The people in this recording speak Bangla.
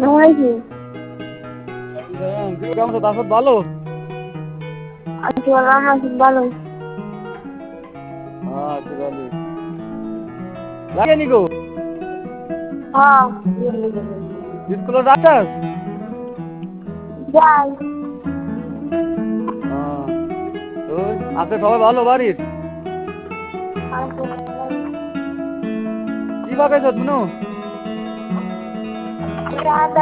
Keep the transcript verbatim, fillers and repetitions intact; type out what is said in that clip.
হয়েছে। কেমন আছো? তারপর ভালো আজকে বললাম না খুব ভালো। আচ্ছা ভালো লাগে নি গো হ্যাঁ স্কুলে যাচ্ছাস? যাই। তো আছে সবাই ভালো বাড়ির? কি পাকাইছ শুনো?